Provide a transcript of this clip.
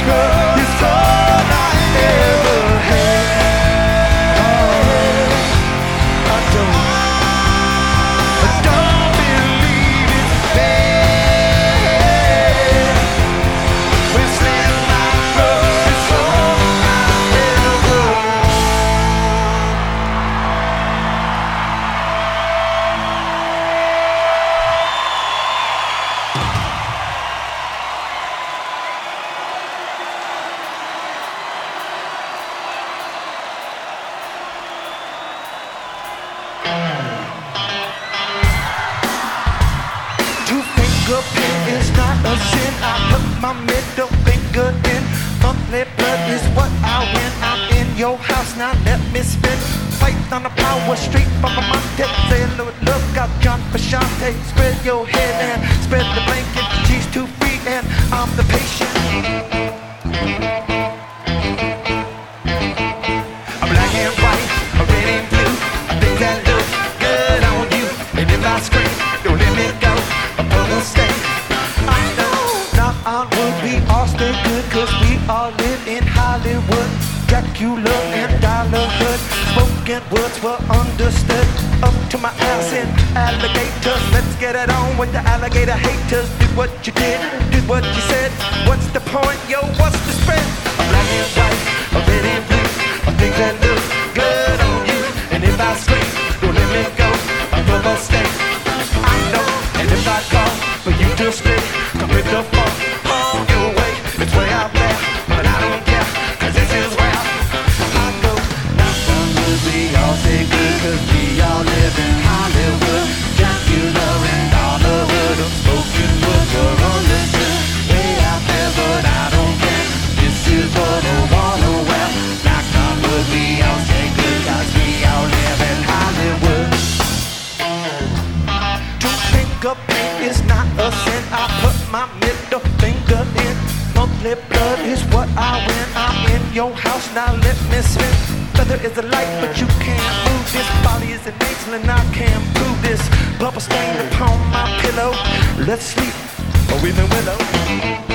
girl is all I ever had. I don't believe it's bad. When saying my girl is all I ever Two-finger pin is not a sin. I put my middle finger in. Monthly blood is what I win. I'm in your house now, let me spin. Fight on the power street from a mountain. Say hello, look out, John Frusciante. Spread your head and spread the blanket. She's 2 feet and I'm the patient. I'm black and white, I'm red and blue. I think that looks good on you. And if I scream, don't let me go. Stay. I know not on would we all stay good, cause we all live in Hollywood. Dracula and Dollar Hood, spoken words were understood. Up to my ass in alligators. Let's get it on with the alligator haters. Did what you did what you said. What's the point, yo, what's the spread? I'm black and white, I'm red and blue. I think that looks good on you. And if I scream, don't let me go, I'm gonna stay. I know, and if I call for you to stay, come with the funk on your way. It's way out there, but I don't care, cause this is where I go. Now some would be all say good, cause we all live in Hollywood. Dracula and Dollar Hood, unspoken words were understood. Way out there, but I don't care, this is what I wanna wear. Now some would be all say good, cause we all live in Hollywood. Two-finger pain is not a sin. I put my middle finger in. Monthly blood is what I win. I'm in your house, now let me spin. Feather is a light, but you can't move this. Body is an angel and I can't prove this. Bubble stain upon my pillow. Let's sleep, or we've been willow.